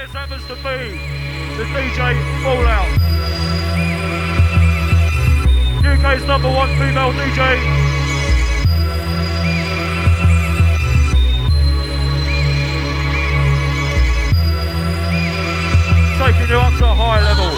This happens to be the DJ Fallout. UK's #1 female DJ. Taking you up to a higher level.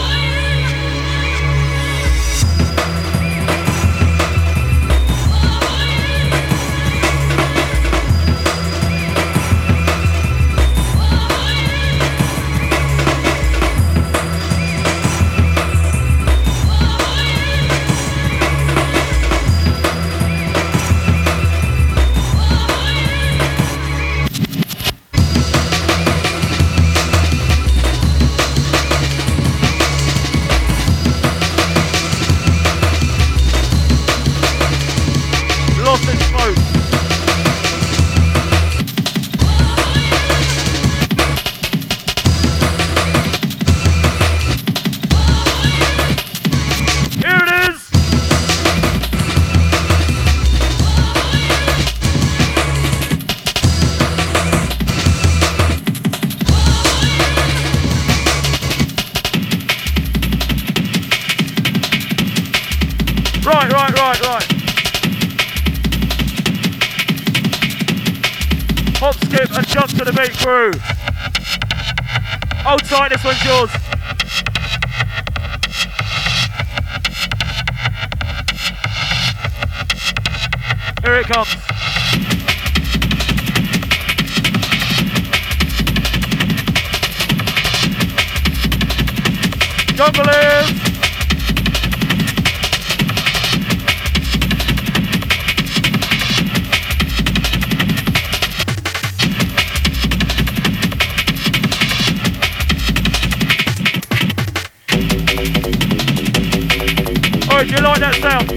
Right. Hop, skip and jump to the beat crew. Hold tight, this one's yours. Here it comes. Junglers! Do you like that sound?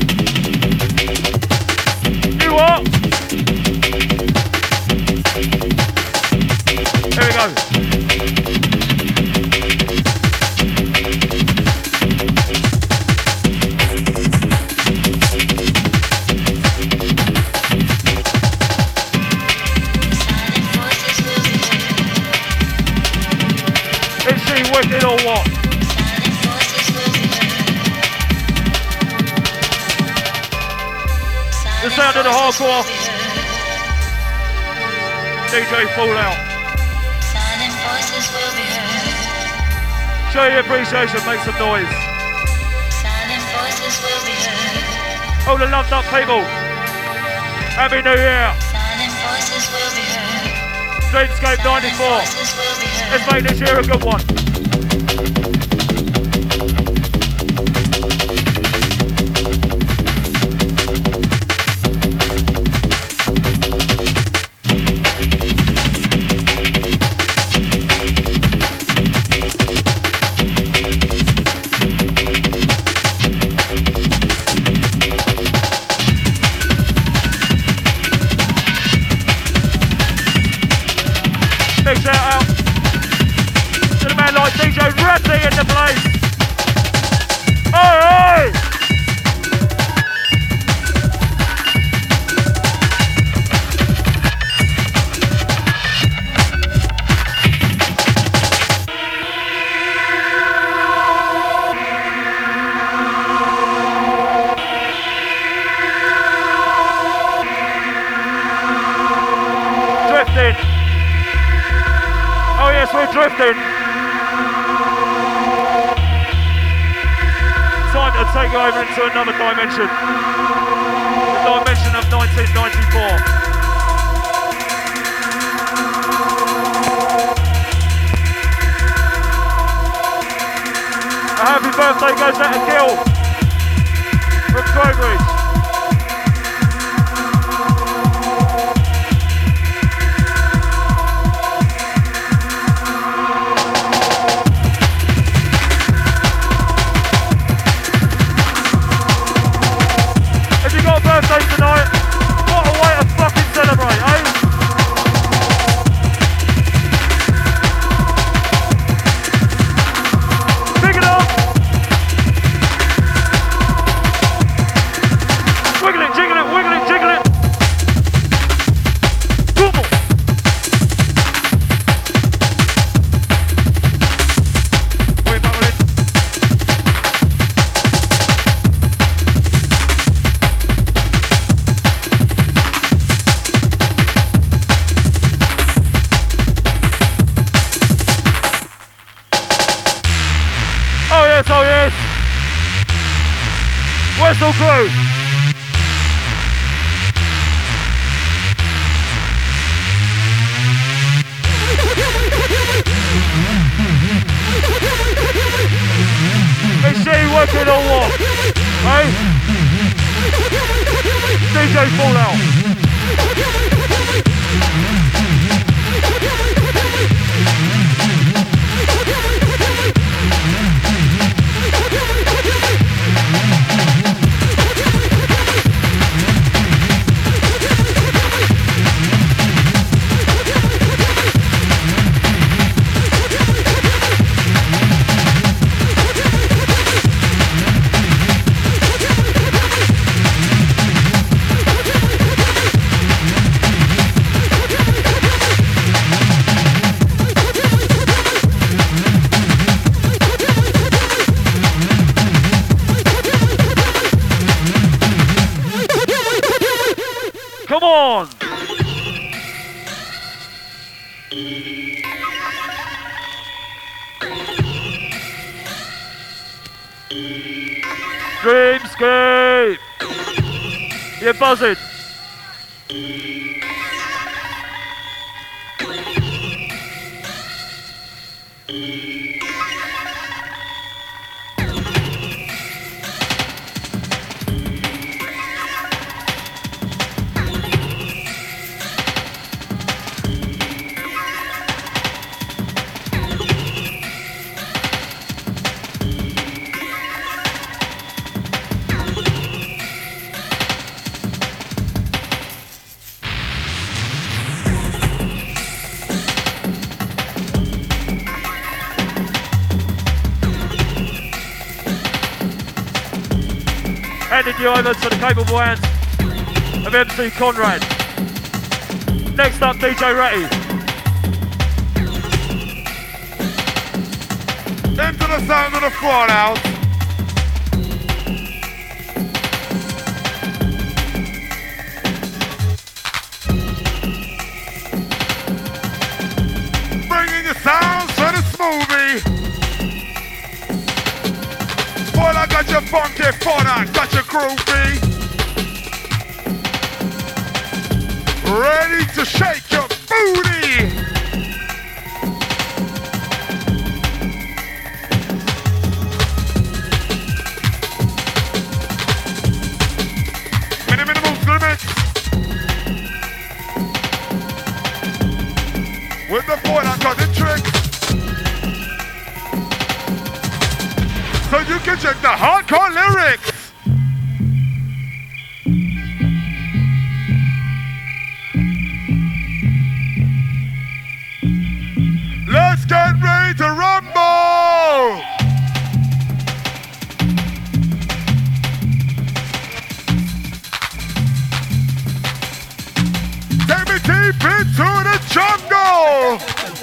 You what? Here we go. Is she wicked or what? The sound of the hardcore DJ Fallout. Show your appreciation, make some noise. All the loved up people. Happy New Year. Dreamscape 94. Let's make this year a good one. Big shout out to the man like DJ Ratty in the place. Oi! Drifting. Oh yes, we're drifting. Time to take you over into another dimension. The dimension of 1994. A happy birthday goes out to Gil from Trowbridge. Birthday tonight, what a way to fucking celebrate, eh? Big it up! Otto, yes. Whistle crew. Is she working on what? Hey? DJ Fallout. Come on! Dreamscape! You're buzzing! Handing you over to the capable hands of MC Conrad. Next up, DJ Ratty. Into the sound of the Fallout. Bringing the sounds for the smoothie. Boy, I got your funky fun, I got your groovy. Ready to shake your booty. Minimal limits. With the boy, I got the tricks. So you can check the hardcore lyrics. Let's get ready to rumble. Take me deep into the jungle.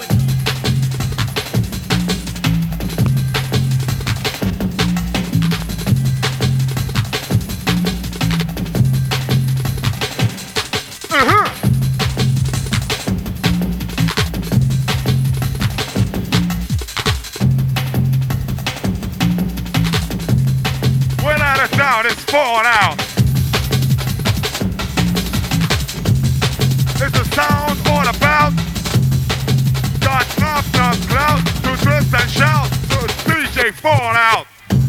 It's falling out. It's a sound all about. Got enough clout to twist and shout. So it's DJ Fallout.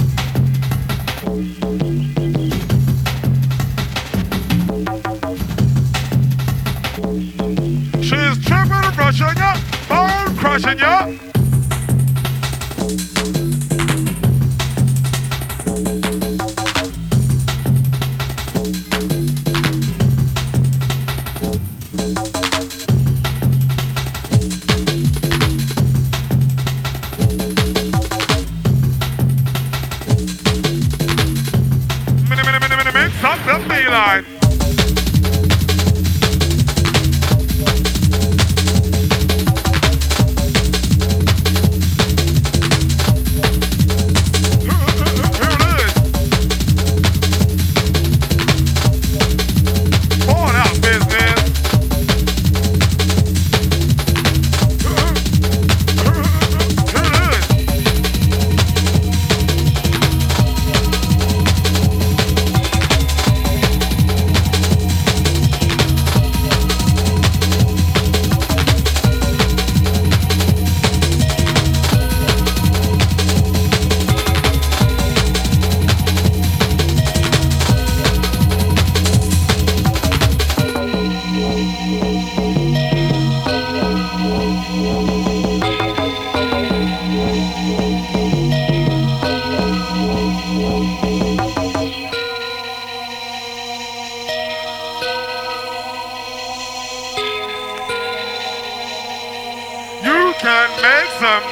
She's tripping and rushing ya, bone crushing ya. Up the beeline.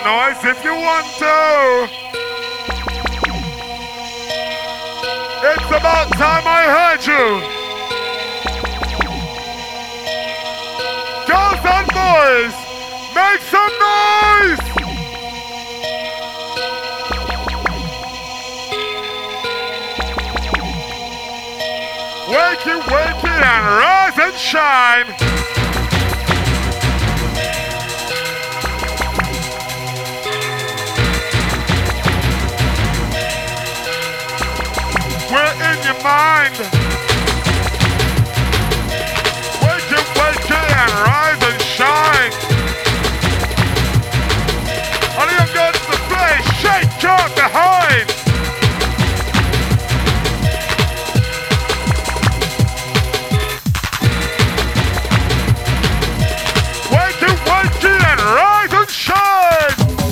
noise if you want to. It's about time I heard you. Girls and boys, make some noise. Wakey, wakey, and rise and shine. We're in your mind. Wakey, wakey, and rise and shine. All you got to play, shake your behind. Rise and shine!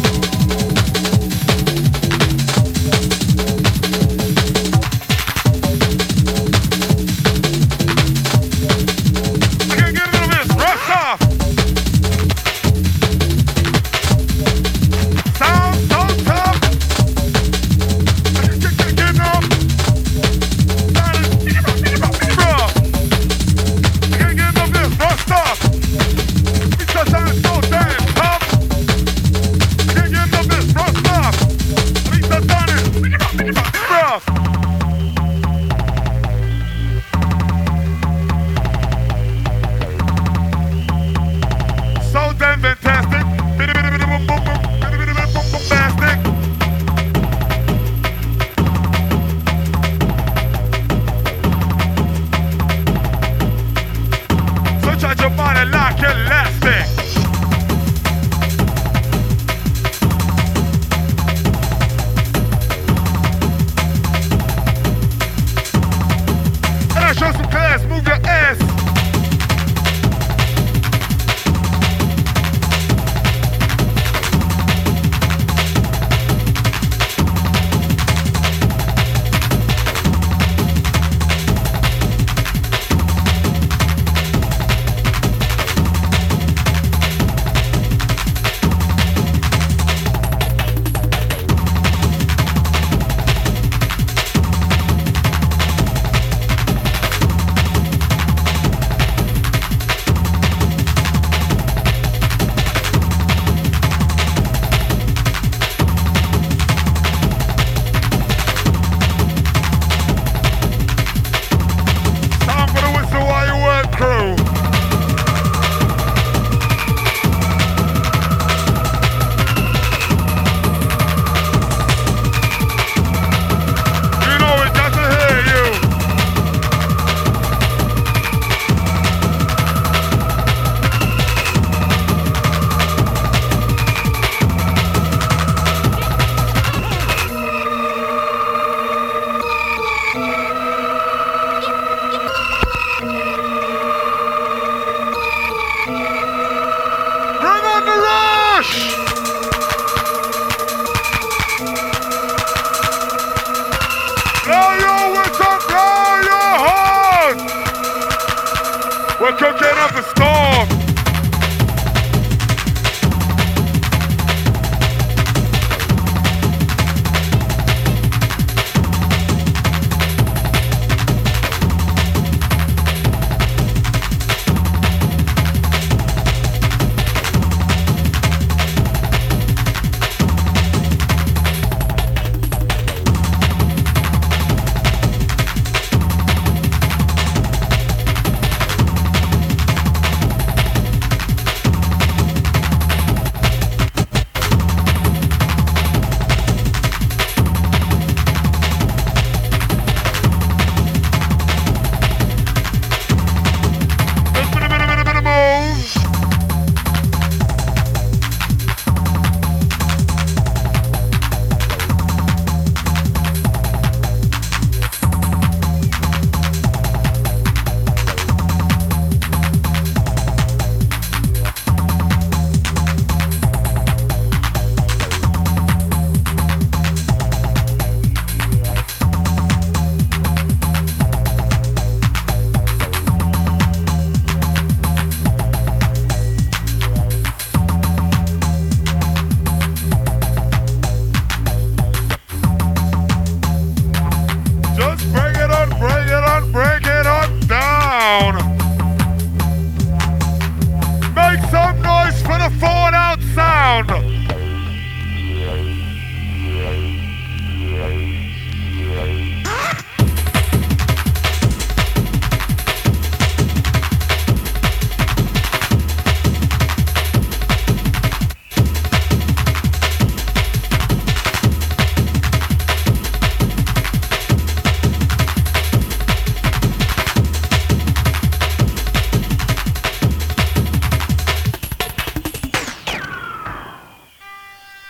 I can get a little bit rust off. Sound so tough. I can get up. Bro. I can get a little bit rust off. Because I'm so damn tough. I can't get no bit rust off. At least I've done it. Rough. So damn fantastic. Bombastic. So charge your body like elastic. Show some class, move your ass. We're cooking up a storm.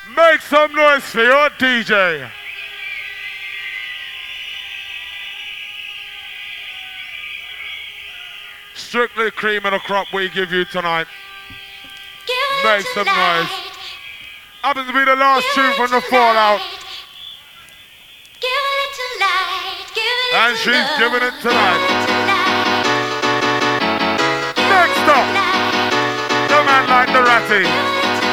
Make some noise for your DJ. Strictly cream of the crop we give you tonight. Make some noise. Happens to be the last tune from the Fallout. And she's giving it tonight. Next up, the man like the Ratty.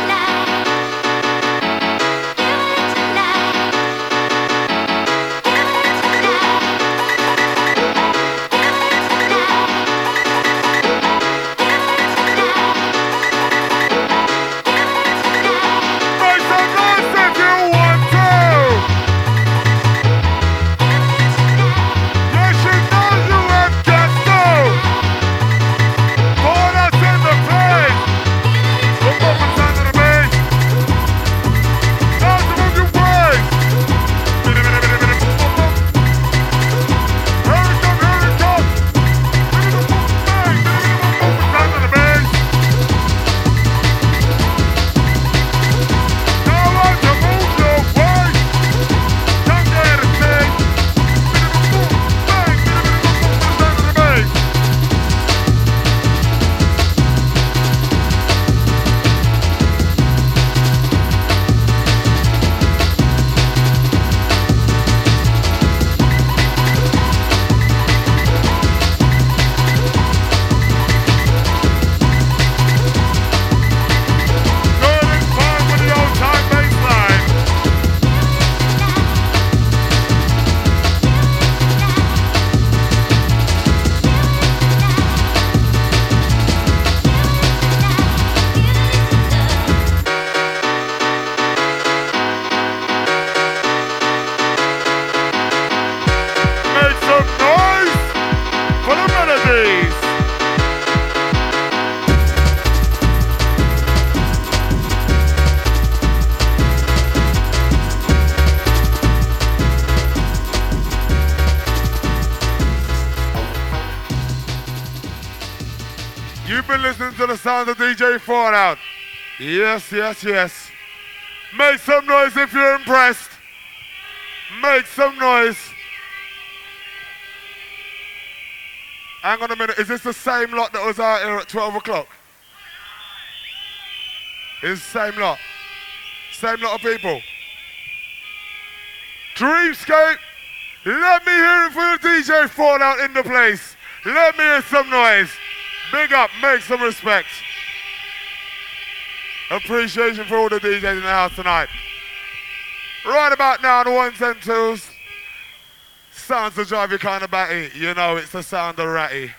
To the sound of DJ Fallout. Yes, yes, yes. Make some noise if you're impressed. Make some noise. Hang on a minute. Is this the same lot that was out here at 12 o'clock? It's the same lot. Same lot of people. Dreamscape. Let me hear it for the DJ Fallout in the place. Let me hear some noise. Big up, make some respect. Appreciation for all the DJs in the house tonight. Right about now, the ones and twos. Sounds to drive you kind of batty. You know, it's the sound of Ratty.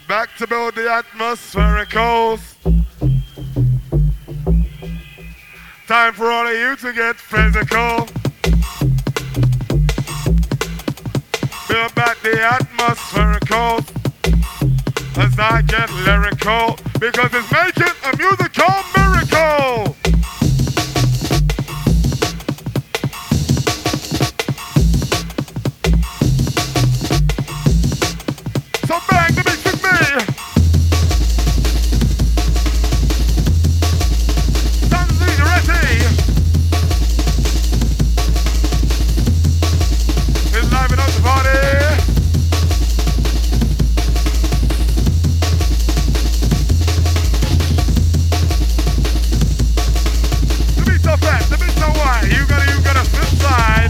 Back to build the atmosphericals. Time for all of you to get physical. Build back the atmosphericals as I get lyrical, because it's making a musical miracle. So bang the mix with me. Stanley ready. It's live and up the party. The beat's so fast, the beat's so wide. You gotta flip side.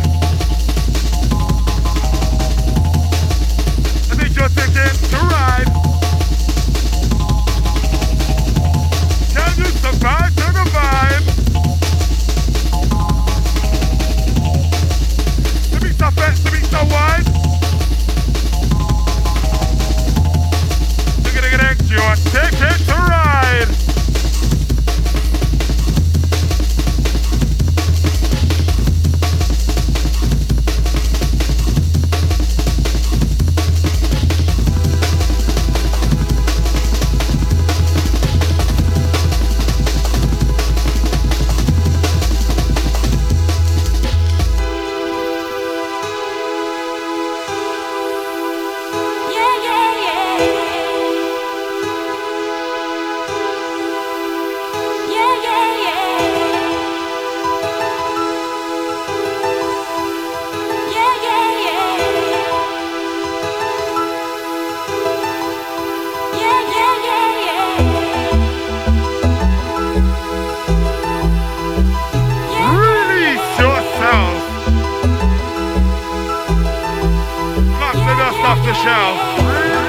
I think you're thinking to ride. Can you survive to the vibe? The beat's so fast, the beat's so wide. You're ticket to ride. Release yourself. Knock the dust off the shelf.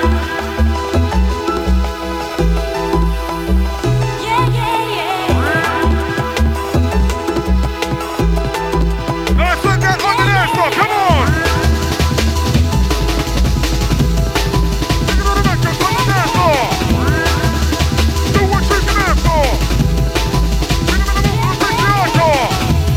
Let's look at on the dance floor. Come on. Take it on the back, just on the dance floor. Do what you can dance for. Take it on the move, take the hardcore.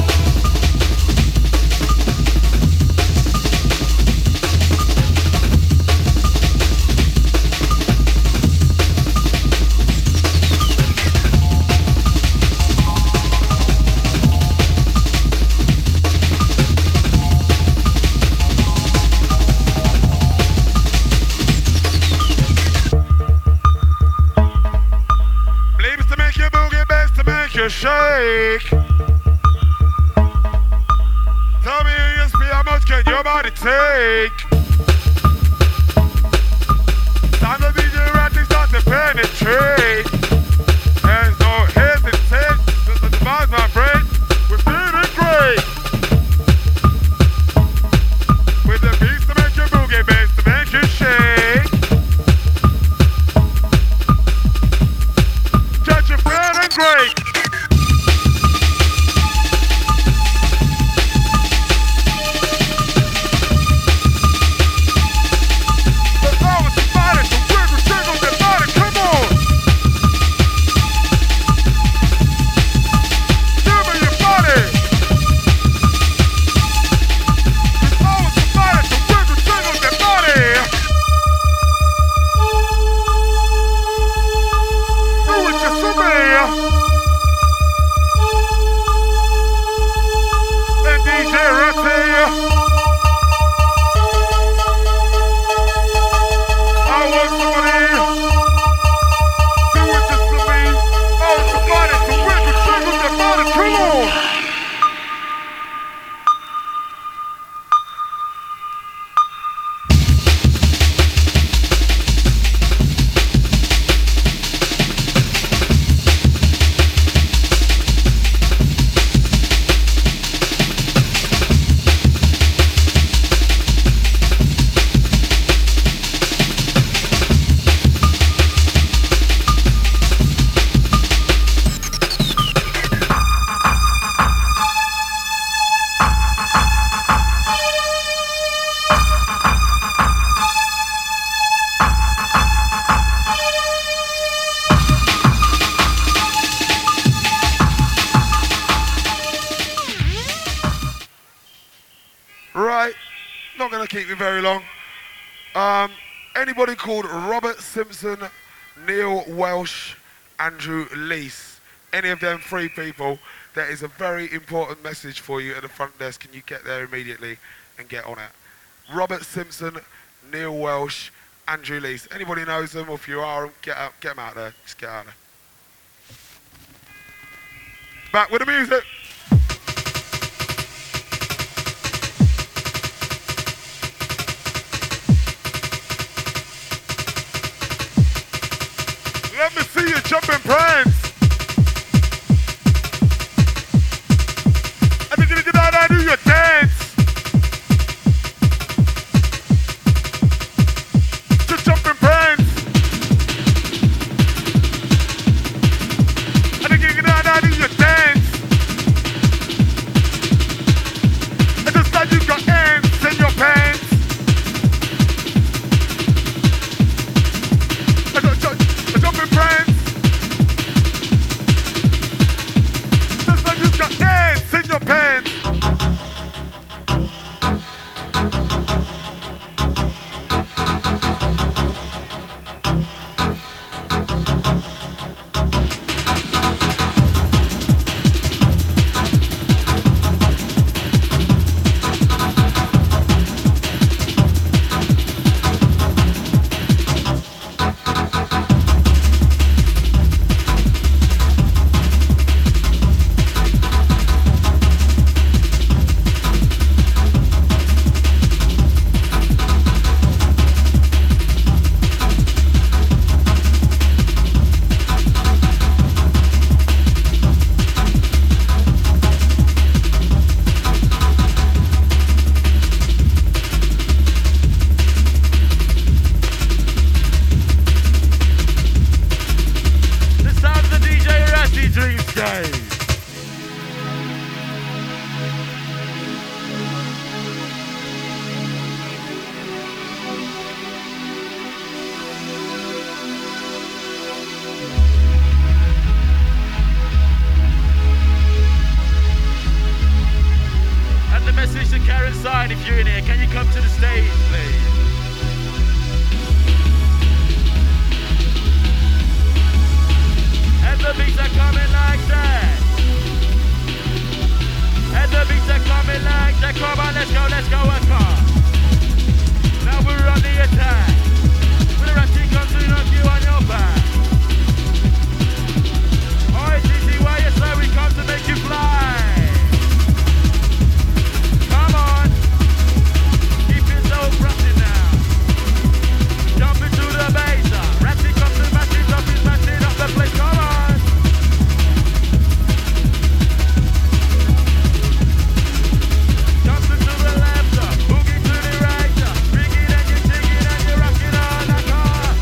Leaves to make you boogie, bass to make you shake. Tell me in your speed, how much can your body take? Time the DJ ratting start to penetrate. There's no hesitate, just the vibes vibrate. We're feeling great. With the beats to make you boogie, bass to make you shake. Judge you feeling great. not going to keep you very long. Anybody called Robert Simpson, Neil Welsh, Andrew Leese? Any of them 3 people, there is a very important message for you at the front desk. Can you get there immediately and get on it? Robert Simpson, Neil Welsh, Andrew Leese. Anybody knows them, or if you are, get them out there. Just get out there. Back with the music. Let me see you jumping pranks. I think you know how to do your dance. Just jumping pranks. I think you know how to do your dance. It's just like you got ants in your pants. Jumping pranks. Just like you got ants in your pants. If you're in here, can you come to the stage, please? And the beats are coming like that. And the beats are coming like that. Come on, let's go, let's go. Now we're on the attack. When the rest comes to knock you on your back. Alright, TT, why you say we come to make you fly? Come on. Rushing now. Jump into the bass. Ratty comes to matching up, he's matching up the place. Come on. Jump into the left, boogie to the right. Bring it and you're singing and you're rocking on that car.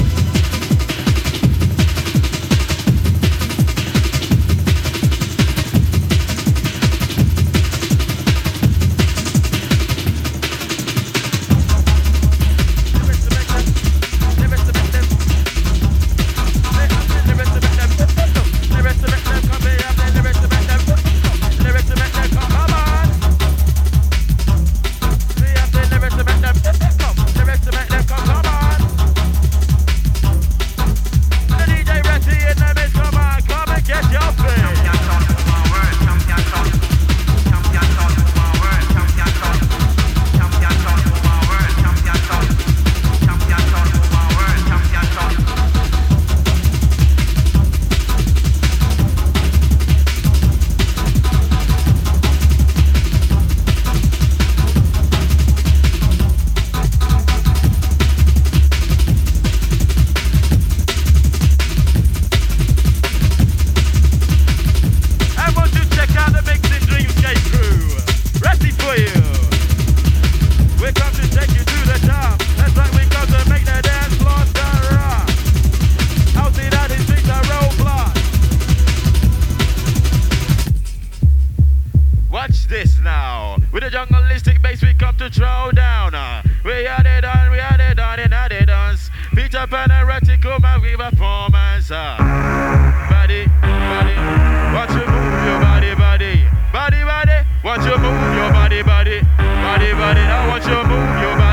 Want you move your body, now want you move your body.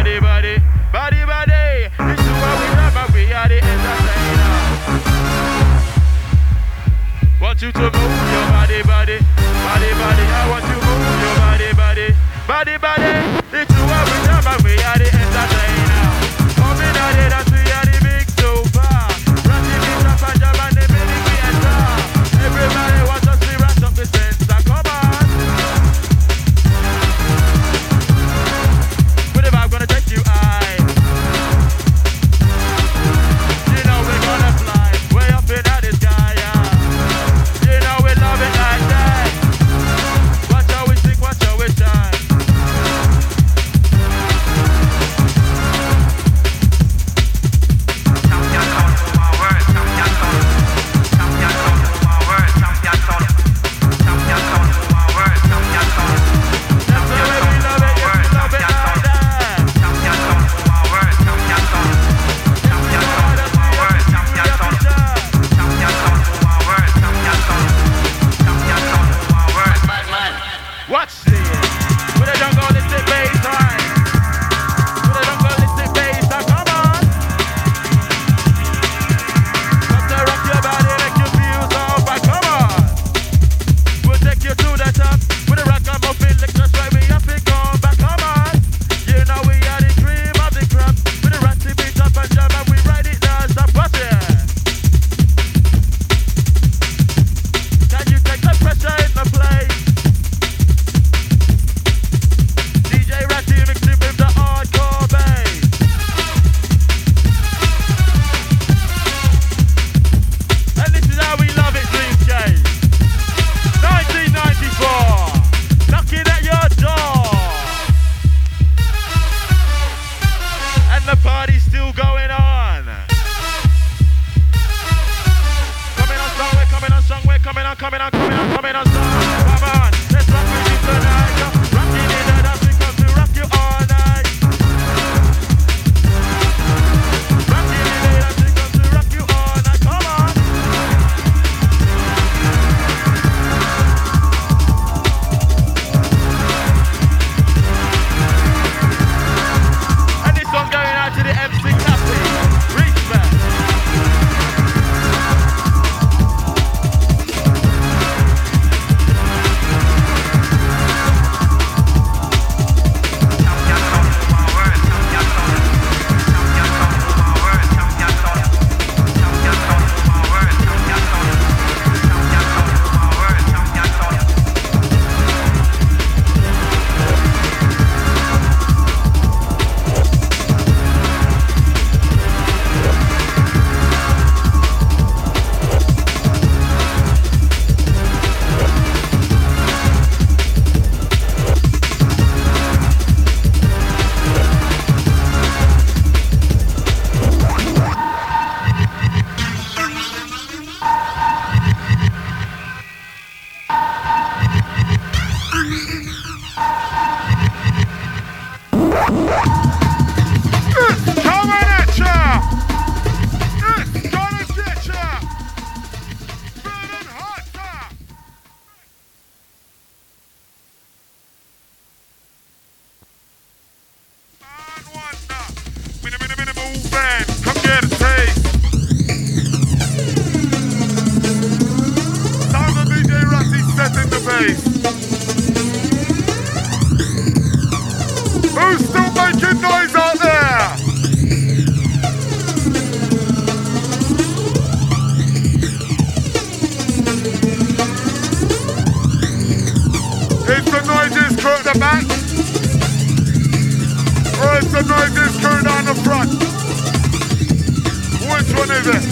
front. Which one is it?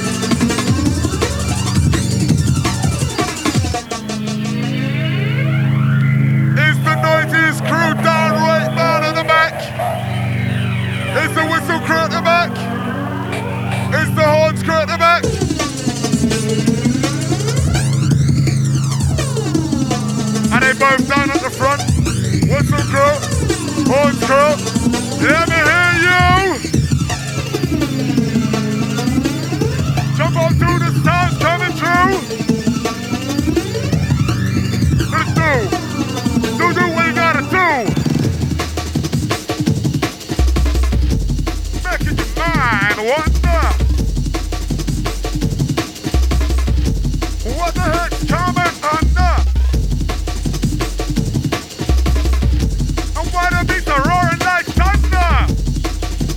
Is the 90s crew down right down at the back? Is the whistle crew at the back? Is the horns crew at the back? Are they both down at the front? Whistle crew, horns crew, let me hear you! Jump on through the sounds coming through! Let's do what you gotta do! Making your mind wonder! What the heck's coming under? And why the beats are roaring like thunder?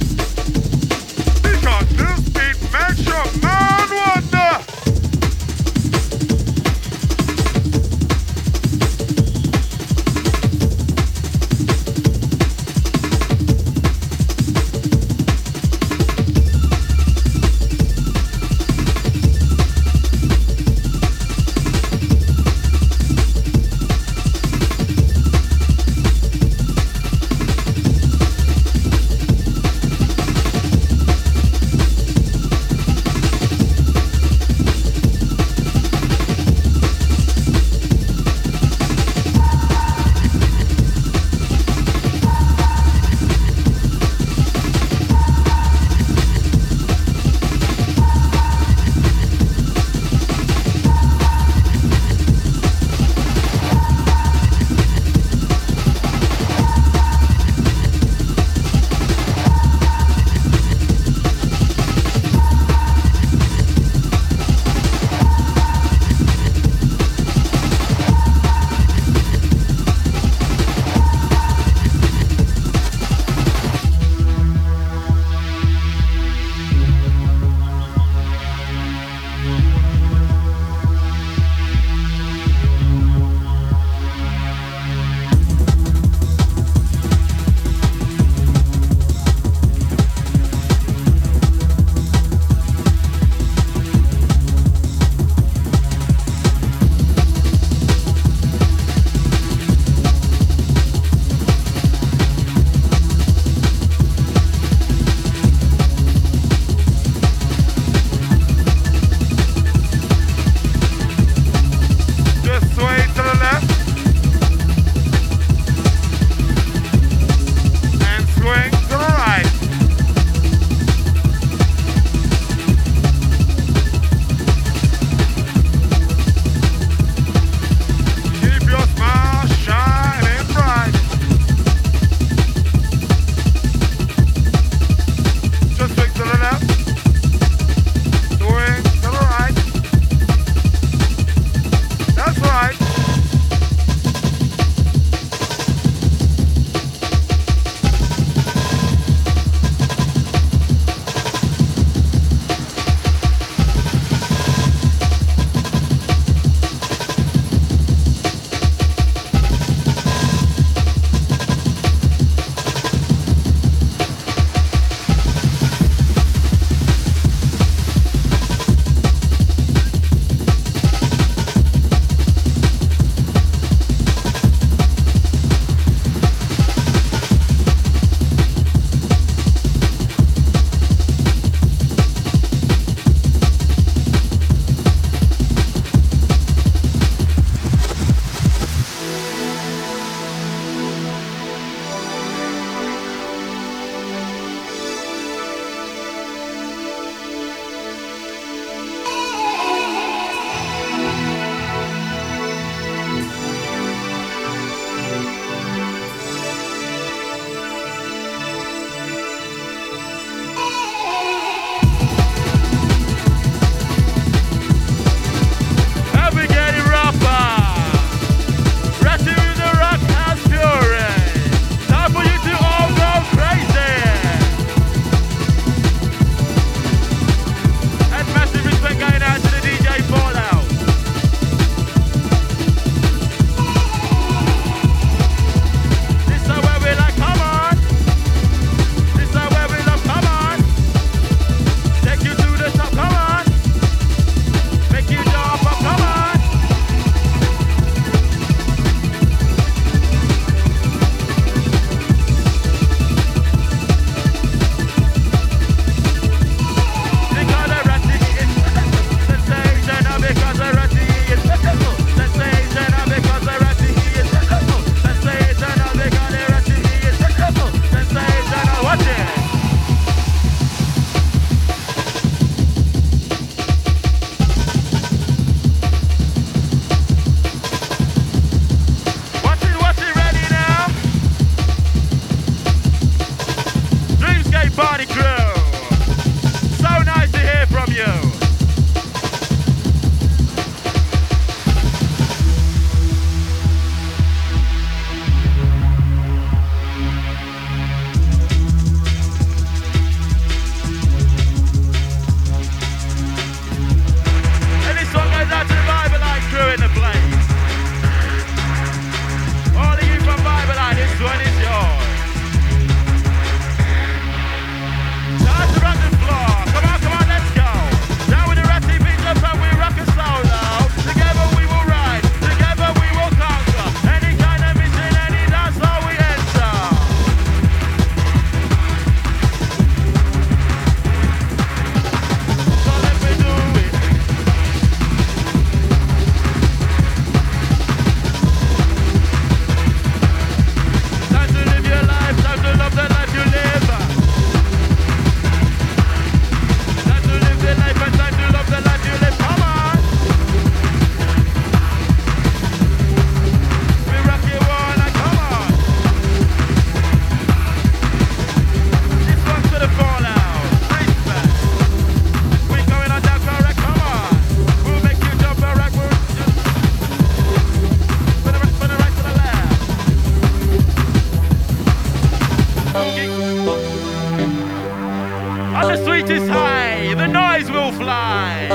wings will fly.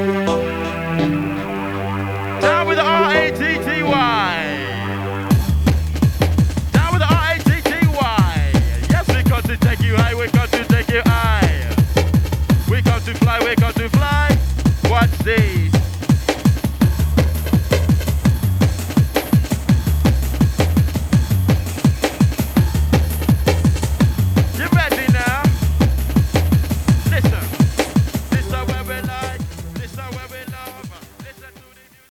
Down with the R-A-T-T-Y. Down with the R-A-T-T-Y. Yes, we got to take you high, we got to take you high. We got to fly, we got to fly. What's this?